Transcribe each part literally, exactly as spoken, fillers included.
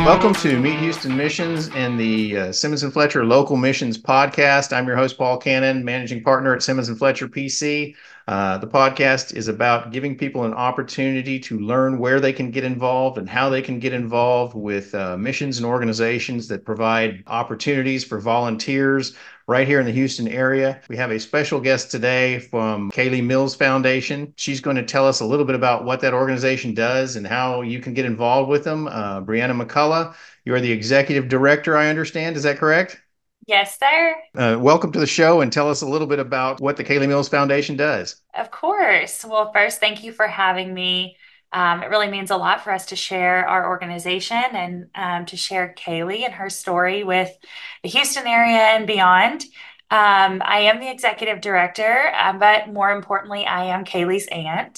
Welcome to Meet Houston Missions and the uh, Simmons and Fletcher Local Missions Podcast. I'm your host, Paul Cannon, managing partner at Simmons and Fletcher P C. Uh, the podcast is about giving people an opportunity to learn where they can get involved and how they can get involved with uh, missions and organizations that provide opportunities for volunteers right here in the Houston area. We have a special guest today from Kaylee Mills Foundation. She's going to tell us a little bit about what that organization does and how you can get involved with them. Uh, Brianna McCullough, you're the executive director, I understand. Is that correct? Yes, sir. Uh, welcome to the show and tell us a little bit about what the Kaylee Mills Foundation does. Of course. Well, first, thank you for having me. Um, it really means a lot for us to share our organization and um, to share Kaylee and her story with the Houston area and beyond. Um, I am the executive director, uh, but more importantly, I am Kaylee's aunt.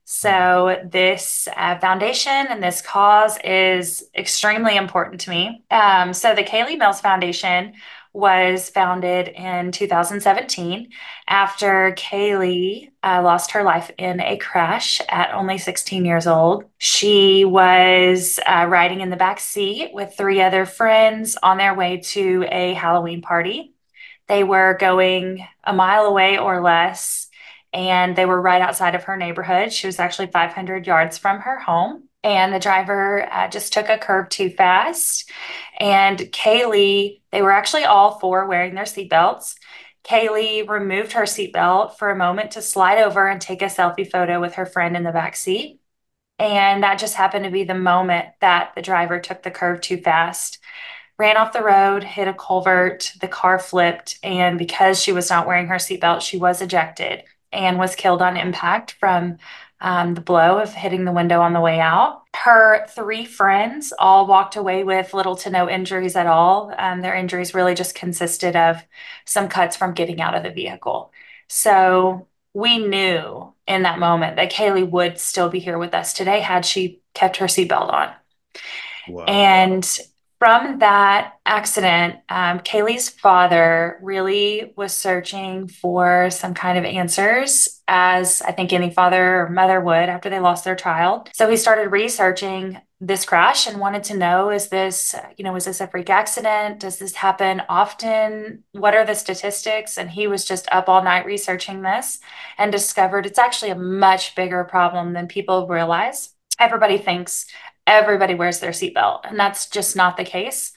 So this uh, foundation and this cause is extremely important to me. Um, so the Kaylee Mills Foundation was founded in two thousand seventeen after Kaylee uh, lost her life in a crash at only sixteen years old. She was uh, riding in the back seat with three other friends on their way to a Halloween party. They were going a mile away or less, and they were right outside of her neighborhood. She was actually five hundred yards from her home. And the driver uh, just took a curve too fast. And Kaylee, they were actually all four wearing their seatbelts. Kaylee removed her seatbelt for a moment to slide over and take a selfie photo with her friend in the back seat. And that just happened to be the moment that the driver took the curve too fast, ran off the road, hit a culvert, the car flipped. And because she was not wearing her seatbelt, she was ejected and was killed on impact from um, the blow of hitting the window on the way out. Her three friends all walked away with little to no injuries at all. Um, their injuries really just consisted of some cuts from getting out of the vehicle. So we knew in that moment that Kaylee would still be here with us today had she kept her seatbelt on. Wow. And from that accident, um, Kaylee's father really was searching for some kind of answers, as I think any father or mother would after they lost their child. So he started researching this crash and wanted to know, is this, you know, is this a freak accident? Does this happen often? What are the statistics? And he was just up all night researching this and discovered it's actually a much bigger problem than people realize. Everybody thinks everybody wears their seatbelt, and that's just not the case.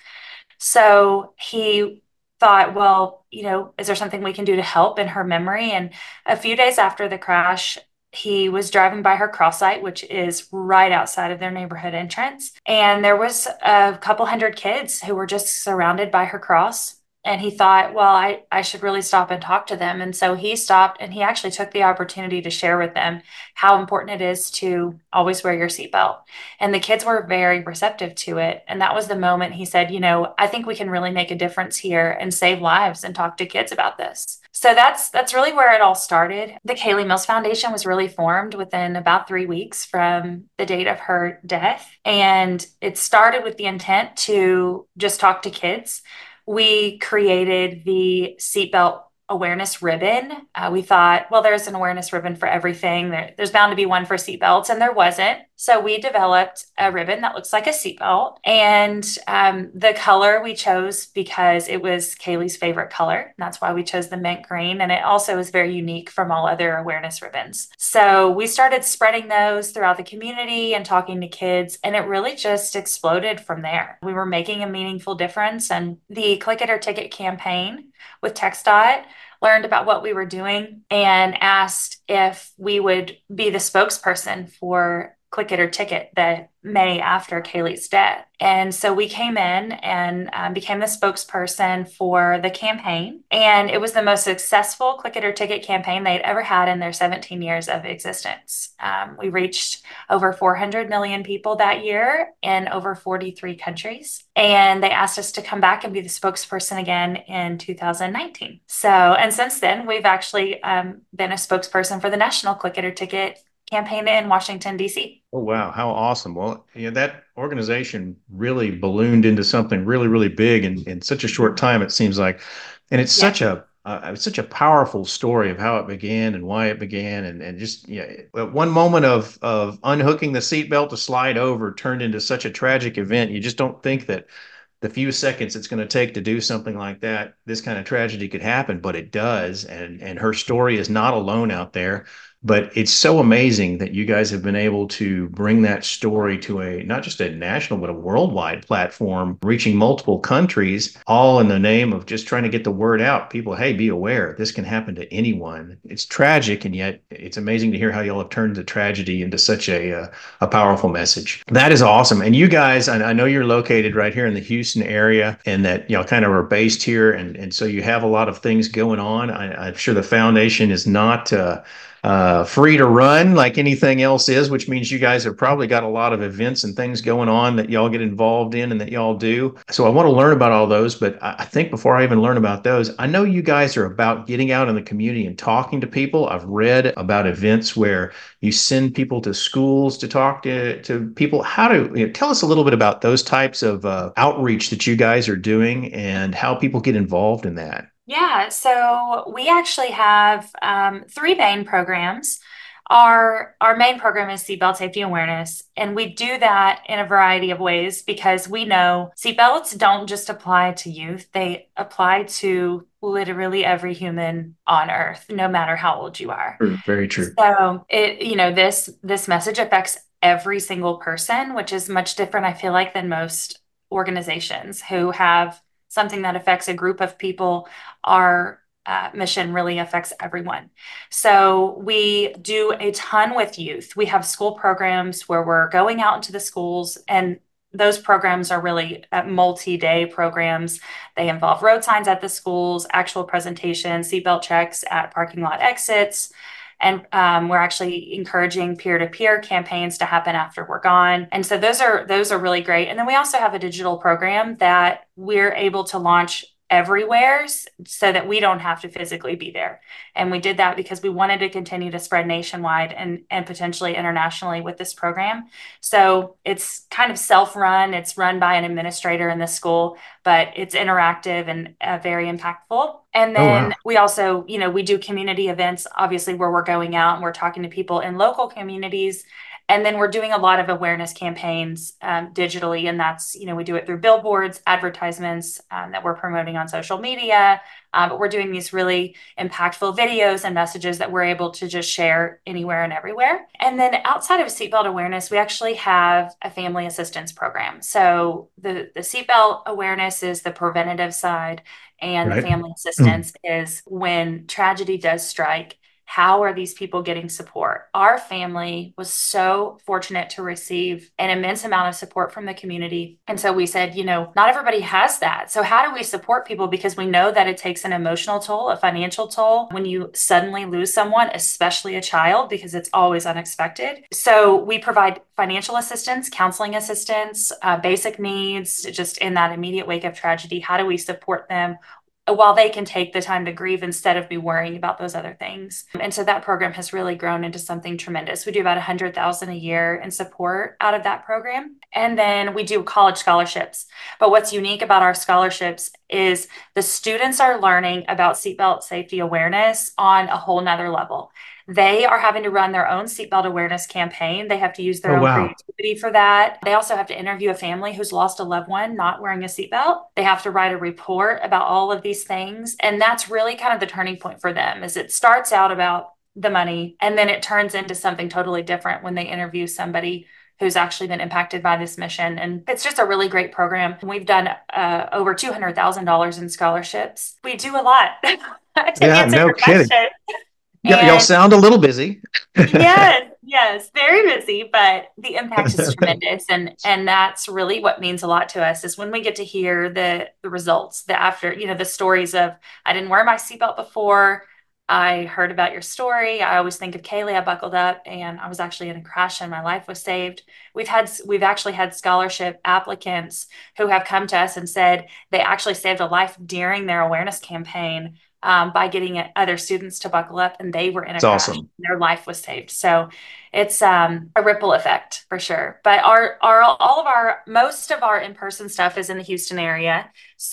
So he thought, well, you know, is there something we can do to help in her memory? And a few days after the crash, he was driving by her cross site, which is right outside of their neighborhood entrance. And there was a couple hundred kids who were just surrounded by her cross. And he thought, well, I, I should really stop and talk to them. And so he stopped and he actually took the opportunity to share with them how important it is to always wear your seatbelt. And the kids were very receptive to it. And that was the moment he said, you know, I think we can really make a difference here and save lives and talk to kids about this. So that's that's really where it all started. The Kaylee Mills Foundation was really formed within about three weeks from the date of her death. And it started with the intent to just talk to kids. We created the seatbelt awareness ribbon. Uh, we thought, well, there's an awareness ribbon for everything. There, there's bound to be one for seatbelts, and there wasn't. So we developed a ribbon that looks like a seatbelt. And um, the color we chose because it was Kaylee's favorite color. That's why we chose the mint green. And it also is very unique from all other awareness ribbons. So we started spreading those throughout the community and talking to kids, and it really just exploded from there. We were making a meaningful difference. And the Click It or Ticket campaign with TxDOT learned about what we were doing and asked if we would be the spokesperson for Click It or Ticket the May after Kaylee's death. And so we came in and um, became the spokesperson for the campaign. And it was the most successful Click It or Ticket campaign they'd ever had in their seventeen years of existence. Um, we reached over four hundred million people that year in over forty-three countries. And they asked us to come back and be the spokesperson again in two thousand nineteen. So, and since then, we've actually um, been a spokesperson for the National Click It or Ticket campaign in Washington, D C. Oh, wow. How awesome. Well, yeah, that organization really ballooned into something really, really big in, in such a short time, it seems like. And it's Yeah. such a uh, it's such a powerful story of how it began and why it began, and and just yeah, one moment of of unhooking the seatbelt to slide over turned into such a tragic event. You just don't think that the few seconds it's going to take to do something like that, this kind of tragedy could happen, but it does. And and her story is not alone out there. But it's so amazing that you guys have been able to bring that story to a not just a national, but a worldwide platform, reaching multiple countries, all in the name of just trying to get the word out. People, hey, be aware, this can happen to anyone. It's tragic, and yet it's amazing to hear how y'all have turned the tragedy into such a uh, a powerful message. That is awesome. And you guys, I, I know you're located right here in the Houston area, and that you know kind of are based here, and and so you have a lot of things going on. I, I'm sure the foundation is not. Uh, uh, free to run like anything else is, which means you guys have probably got a lot of events and things going on that y'all get involved in and that y'all do. So I want to learn about all those, but I think before I even learn about those, I know you guys are about getting out in the community and talking to people. I've read about events where you send people to schools to talk to, to people. How to you know, tell us a little bit about those types of uh, outreach that you guys are doing and how people get involved in that. Yeah, so we actually have um, three main programs. Our our main program is seatbelt safety awareness, and we do that in a variety of ways because we know seatbelts don't just apply to youth; they apply to literally every human on earth, no matter how old you are. Very true. So it, you know, this this message affects every single person, which is much different, I feel like, than most organizations who have something that affects a group of people. Our uh, mission really affects everyone. So we do a ton with youth. We have school programs where we're going out into the schools, and those programs are really uh, multi-day programs. They involve road signs at the schools, actual presentations, seatbelt checks at parking lot exits. And um, we're actually encouraging peer-to-peer campaigns to happen after we're gone. And so those are those are really great. And then we also have a digital program that we're able to launch everywhere so that we don't have to physically be there. And we did that because we wanted to continue to spread nationwide and, and potentially internationally with this program. So it's kind of self-run. It's run by an administrator in the school, but it's interactive and uh, very impactful. And Oh, then wow. we also, you know, we do community events, obviously, where we're going out and we're talking to people in local communities. And then we're doing a lot of awareness campaigns um, digitally. And that's, you know, we do it through billboards, advertisements um, that we're promoting on social media. Uh, but we're doing these really impactful videos and messages that we're able to just share anywhere and everywhere. And then outside of seatbelt awareness, we actually have a family assistance program. So the, the seatbelt awareness is the preventative side, and the Right. family assistance is when tragedy does strike. How are these people getting support? Our family was so fortunate to receive an immense amount of support from the community. And so we said, you know, not everybody has that. So how do we support people? Because we know that it takes an emotional toll, a financial toll when you suddenly lose someone, especially a child, because it's always unexpected. So we provide financial assistance, counseling assistance, uh, basic needs, just in that immediate wake of tragedy. How do we support them while they can take the time to grieve instead of be worrying about those other things? And so that program has really grown into something tremendous. We do about one hundred thousand dollars a year in support out of that program. And then we do college scholarships. But what's unique about our scholarships is the students are learning about seatbelt safety awareness on a whole nother level. They are having to run their own seatbelt awareness campaign. They have to use their Oh, own wow. creativity for that. They also have to interview a family who's lost a loved one not wearing a seatbelt. They have to write a report about all of these things. And that's really kind of the turning point for them, is it starts out about the money, and then it turns into something totally different when they interview somebody who's actually been impacted by this mission. And it's just a really great program. We've done uh, over two hundred thousand dollars in scholarships. We do a lot to Yeah, answer no your kidding. question. Y- y'all And sound a little busy. yes, yes, very busy, but the impact is tremendous. And and that's really what means a lot to us, is when we get to hear the the results, the after, you know, the stories of, I didn't wear my seatbelt before. I heard about your story. I always think of Kaylee. I buckled up and I was actually in a crash and my life was saved. We've had we've actually had scholarship applicants who have come to us and said they actually saved a life during their awareness campaign um, by getting other students to buckle up, and they were in a It's crash. awesome. Their life was saved. So it's um, a ripple effect for sure. But our, our, all of our, most of our in-person stuff is in the Houston area.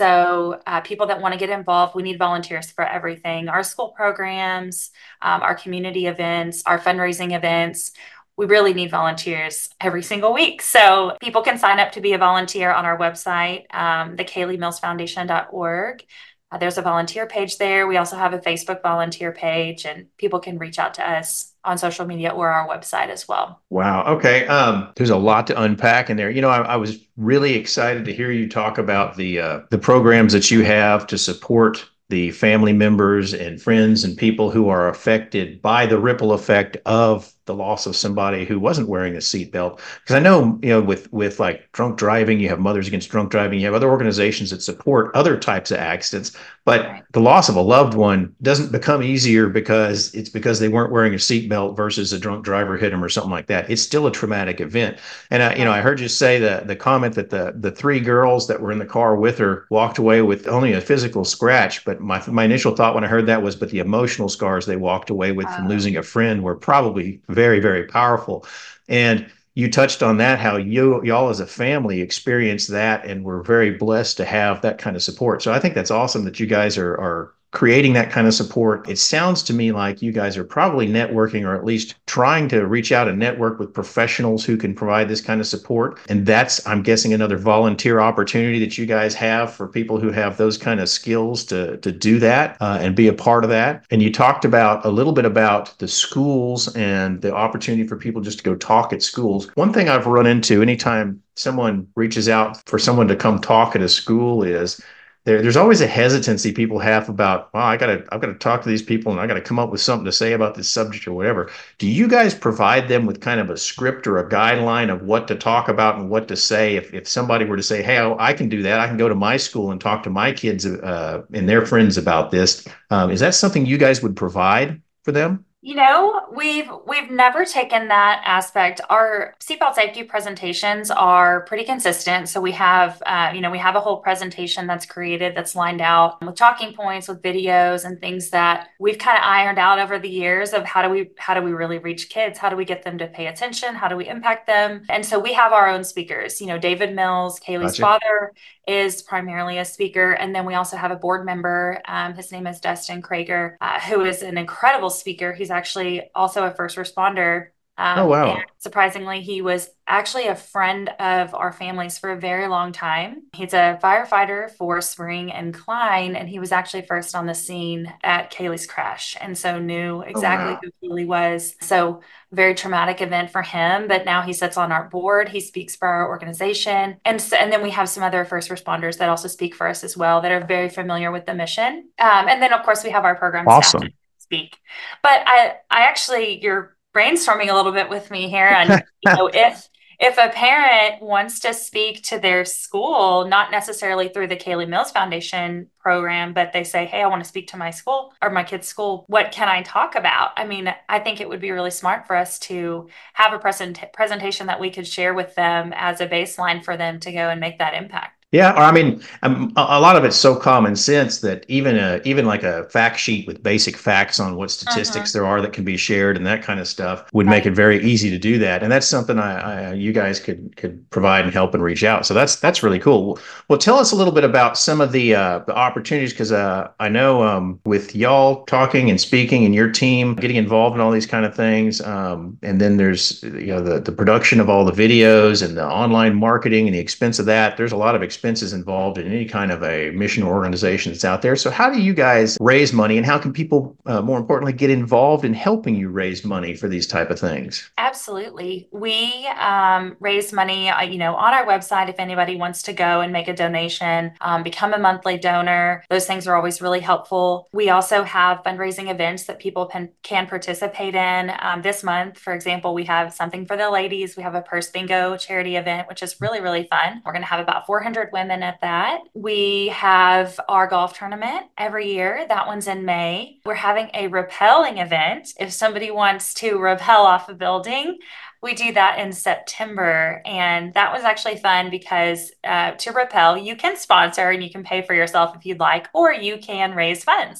So uh, people that want to get involved, we need volunteers for everything. Our school programs, um, our community events, our fundraising events. We really need volunteers every single week. So people can sign up to be a volunteer on our website, um, the kaylee mills foundation dot org. Uh, there's a volunteer page there. We also have a Facebook volunteer page, and people can reach out to us on social media or our website as well. Wow. Okay. Um, there's a lot to unpack in there. You know, I, I was really excited to hear you talk about the uh, the programs that you have to support the family members and friends and people who are affected by the ripple effect of the loss of somebody who wasn't wearing a seatbelt. Because I know, you know, with with like drunk driving, you have Mothers Against Drunk Driving, you have other organizations that support other types of accidents, but Right. the loss of a loved one doesn't become easier because it's because they weren't wearing a seatbelt versus a drunk driver hit them or something like that. It's still a traumatic event. And I, you know, Right. I heard you say the the comment that the the three girls that were in the car with her walked away with only a physical scratch, but my my initial thought when I heard that was, but the emotional scars they walked away with from Uh, losing a friend were probably very, very powerful. And you touched on that, how you y'all as a family experienced that and were very blessed to have that kind of support. So I think that's awesome that you guys are are creating that kind of support. It sounds to me like you guys are probably networking or at least trying to reach out and network with professionals who can provide this kind of support. And that's, I'm guessing, another volunteer opportunity that you guys have for people who have those kind of skills to, to do that uh, and be a part of that. And you talked about a little bit about the schools and the opportunity for people just to go talk at schools. One thing I've run into anytime someone reaches out for someone to come talk at a school is there, there's always a hesitancy people have about, well, I gotta, I've got to talk to these people and I got to come up with something to say about this subject or whatever. Do you guys provide them with kind of a script or a guideline of what to talk about and what to say? If, if somebody were to say, hey, I, I can do that, I can go to my school and talk to my kids uh, and their friends about this. Um, is that something you guys would provide for them? You know, we've we've never taken that aspect. Our seatbelt safety presentations are pretty consistent. So we have, uh, you know, we have a whole presentation that's created that's lined out with talking points, with videos and things that we've kind of ironed out over the years of how do we how do we really reach kids? How do we get them to pay attention? How do we impact them? And so we have our own speakers. You know, David Mills, Kaylee's Gotcha. father, is primarily a speaker. And then we also have a board member. Um, his name is Dustin Krager, uh, who is an incredible speaker. He's actually also a first responder. Oh, Um, and wow. surprisingly, he was actually a friend of our family's for a very long time. He's a firefighter for Spring and Klein, and he was actually first on the scene at Kaylee's crash, and so knew Oh, exactly wow. who Kaylee was. So very traumatic event for him, but now he sits on our board. He speaks for our organization. And, so, and then we have some other first responders that also speak for us as well that are very familiar with the mission. Um, and then, of course, we have our program staff that Awesome. speak. But I, I actually, you're brainstorming a little bit with me here. And, you know, if, if a parent wants to speak to their school, not necessarily through the Kaylee Mills Foundation program, but they say, hey, I want to speak to my school or my kid's school, what can I talk about? I mean, I think it would be really smart for us to have a present presentation that we could share with them as a baseline for them to go and make that impact. Yeah, or I mean, um, a, a lot of it's so common sense that even a even like a fact sheet with basic facts on what statistics Mm-hmm. there are that can be shared and that kind of stuff would make Right. it very easy to do that. And that's something I, I you guys could could provide and help and reach out. So that's that's really cool. Well, tell us a little bit about some of the uh, the opportunities because uh, I know um, with y'all talking and speaking and your team getting involved in all these kind of things, um, and then there's you know the the production of all the videos and the online marketing and the expense of that. There's a lot of expenses involved in any kind of a mission or organization that's out there. So how do you guys raise money and how can people, uh, more importantly, get involved in helping you raise money for these type of things? Absolutely. We um, raise money, uh, you know, on our website if anybody wants to go and make a donation, um, become a monthly donor. Those things are always really helpful. We also have fundraising events that people can, can participate in. Um, this month, for example, we have something for the ladies. We have a purse bingo charity event, which is really, really fun. We're going to have about four hundred women at that. We have our golf tournament every year. That one's in May. We're having a rappelling event. If somebody wants to rappel off a building, we do that in September. And that was actually fun because uh, to rappel, you can sponsor and you can pay for yourself if you'd like, or you can raise funds.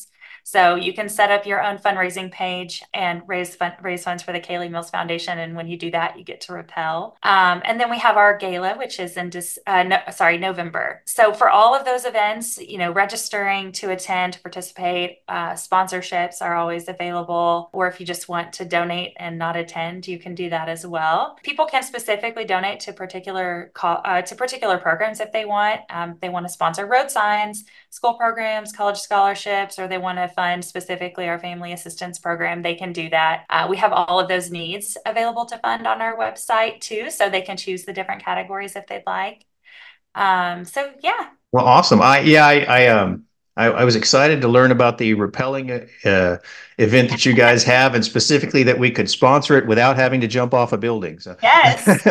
So you can set up your own fundraising page and raise fun- raise funds for the Kaylee Mills Foundation. And when you do that, you get to rappel. Um, and then we have our gala, which is in this, uh, no, sorry, November. So for all of those events, you know, registering to attend, to participate, uh, sponsorships are always available. Or if you just want to donate and not attend, you can do that as well. People can specifically donate to particular co- uh, to particular programs if they want. Um, they want to sponsor road signs, school programs, college scholarships, or they want to fund specifically our family assistance program, they can do that. Uh, we have all of those needs available to fund on our website too, so they can choose the different categories if they'd like. Um, so yeah. Well, awesome. I yeah, I, I um I, I was excited to learn about the rappelling uh, event that you guys have, and specifically that we could sponsor it without having to jump off a building. So, Yes.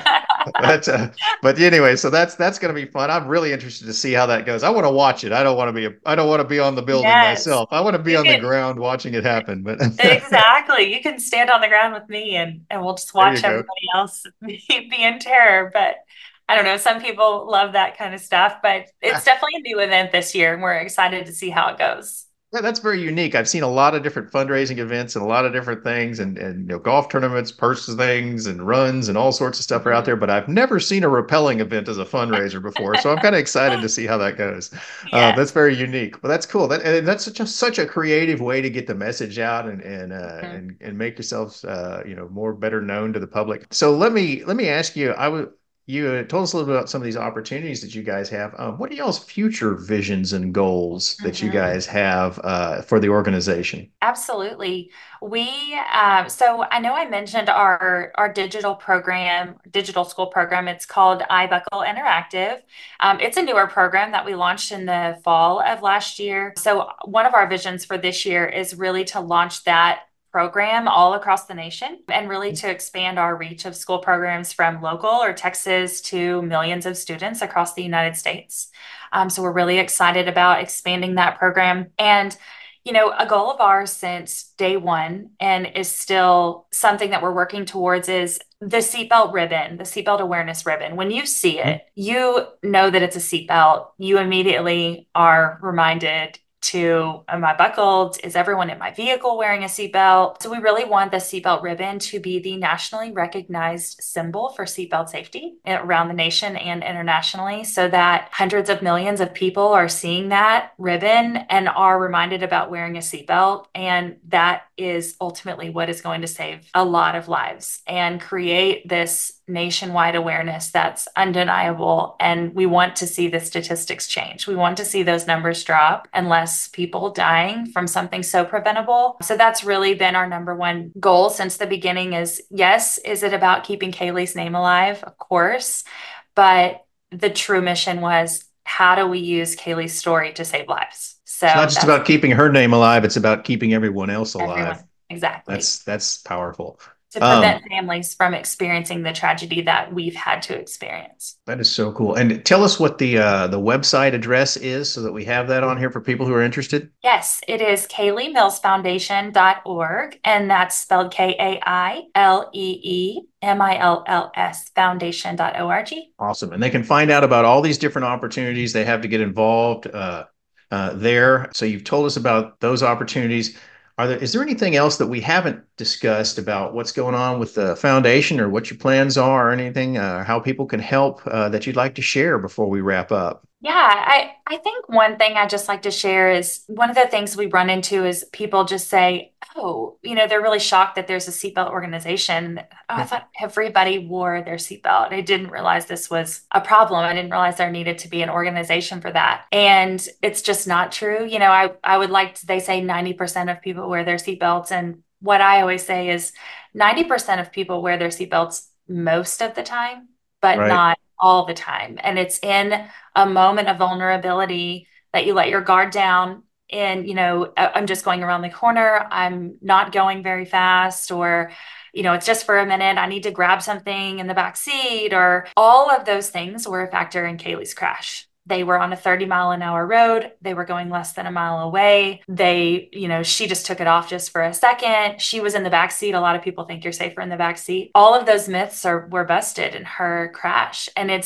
but uh, but anyway, so that's that's going to be fun. I'm really interested to see how that goes. I want to watch it. I don't want to be a, I don't want to be on the building Yes. myself. I want to be You on the can ground watching it happen. But exactly. You can stand on the ground with me and and we'll just there you watch go. everybody else be, be in terror. But I don't know. Some people love that kind of stuff, but it's definitely a new event this year, and we're excited to see how it goes. Yeah, that's very unique. I've seen a lot of different fundraising events and a lot of different things, and and you know, golf tournaments, purse things, and runs, and all sorts of stuff are out Mhm. there. But I've never seen a rappelling event as a fundraiser before, so I'm kind of excited to see how that goes. Uh, Yes. that's very unique. Well, that's cool. That and that's such a such a creative way to get the message out and and uh, Mhm. and and make yourselves uh, you know more better known to the public. So let me let me ask you. I would. You uh, told us a little bit about some of these opportunities that you guys have. Um, what are y'all's future visions and goals that you Mhm. guys have uh, for the organization? Absolutely. We, uh, so I know I mentioned our our digital program, digital school program. It's called iBuckle Interactive. Um, it's a newer program that we launched in the fall of last year. So one of our visions for this year is really to launch that program all across the nation and really to expand our reach of school programs from local or Texas to millions of students across the United States. Um, so we're really excited about expanding that program. And you know, a goal of ours since day one and is still something that we're working towards is the seatbelt ribbon, the seatbelt awareness ribbon. When you see it, you know that it's a seatbelt. You immediately are reminded to, am I buckled? Is everyone in my vehicle wearing a seatbelt? So we really want the seatbelt ribbon to be the nationally recognized symbol for seatbelt safety around the nation and internationally, so that hundreds of millions of people are seeing that ribbon and are reminded about wearing a seatbelt. And that is ultimately what is going to save a lot of lives and create this nationwide awareness that's undeniable. And we want to see the statistics change. We want to see those numbers drop and less people dying from something so preventable. So that's really been our number one goal since the beginning is yes, is it about keeping Kaylee's name alive? Of course. But the true mission was how do we use Kaylee's story to save lives? It's not So just that's about keeping her name alive, it's about keeping everyone else alive. everyone. Exactly. That's that's powerful. To Um, prevent families from experiencing the tragedy that we've had to experience. that is so cool. And tell us what the uh, the website address is so that we have that on here for people who are interested. Yes, it is kaylee mills foundation dot org, and that's spelled K A I L E E M I L L S foundation dot org. Awesome. And they can find out about all these different opportunities they have to get involved uh, uh, there. So you've told us about those opportunities. Are there, is there anything else that we haven't discussed about what's going on with the foundation or what your plans are or anything, uh, how people can help uh, that you'd like to share before we wrap up? Yeah, I, I think one thing I just like to share is one of the things we run into is people just say, oh, you know, they're really shocked that there's a seatbelt organization. Oh, I thought everybody wore their seatbelt. I didn't realize this was a problem. I didn't realize there needed to be an organization for that. And it's just not true. You know, I, I would like to, they say ninety percent of people wear their seatbelts. And what I always say is ninety percent of people wear their seatbelts most of the time, but Right. not all the time. And it's in a moment of vulnerability that you let your guard down and you know I'm just going around the corner, I'm not going very fast, or you know it's just for a minute, I need to grab something in the back seat, or all of those things were a factor in Kaylee's crash. They were on a thirty mile an hour road. They were going less than a mile away. They, you know, she just took it off just for a second. She was in the back seat. A lot of people think you're safer in the back seat. All of those myths are were busted in her crash. And it's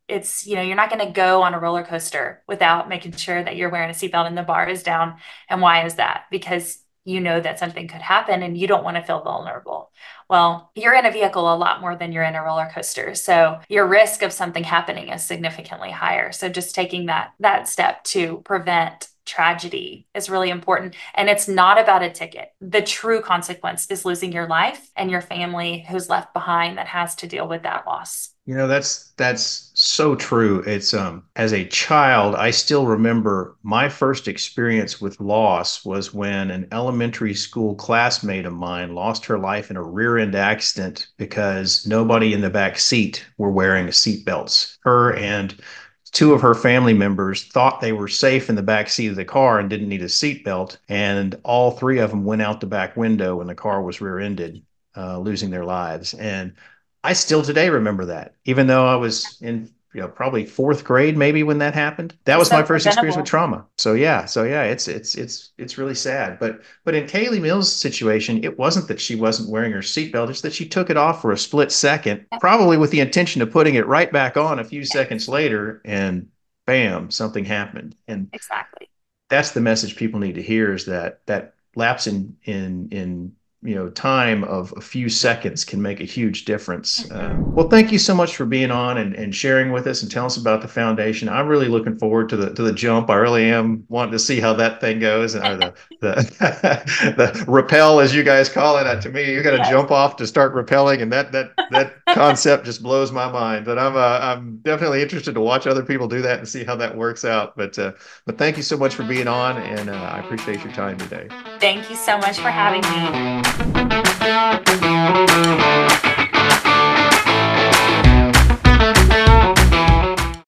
It's, you know, you're not going to go on a roller coaster without making sure that you're wearing a seatbelt and the bar is down. And why is that? Because you know that something could happen and you don't want to feel vulnerable. Well, you're in a vehicle a lot more than you're in a roller coaster. So your risk of something happening is significantly higher. So just taking that that step to prevent tragedy is really important. And it's not about a ticket. The true consequence is losing your life and your family who's left behind that has to deal with that loss. You know, that's that's so true. It's um as a child, I still remember my first experience with loss was when an elementary school classmate of mine lost her life in a rear end accident because nobody in the back seat were wearing seatbelts. Her and two of her family members thought they were safe in the back seat of the car and didn't need a seatbelt, and all three of them went out the back window when the car was rear-ended, uh, losing their lives. And I still today remember that, even though I was in, you know, probably fourth grade, maybe when that happened. That It's was my so first experience with preventable. trauma. So yeah, so yeah, it's it's it's it's really sad. But but in Kaylee Mills' situation, it wasn't that she wasn't wearing her seatbelt; it's that she took it off for a split second, Yep. probably with the intention of putting it right back on a few seconds later, and bam, something happened. And Exactly. that's the message people need to hear, is that that lapse in in in you know time of a few seconds can make a huge difference. Uh, Mhm. well, thank you so much for being on and, and sharing with us and telling us about the foundation. I'm really looking forward to the to the jump. I really am wanting to see how that thing goes, or the the the rappel, as you guys call it. Uh, to me, you got to Yes. jump off to start rappelling, and that that that concept just blows my mind. But I'm uh, I'm definitely interested to watch other people do that and see how that works out. But uh, but thank you so much for being on, and uh, I appreciate your time today. Thank you so much for having me.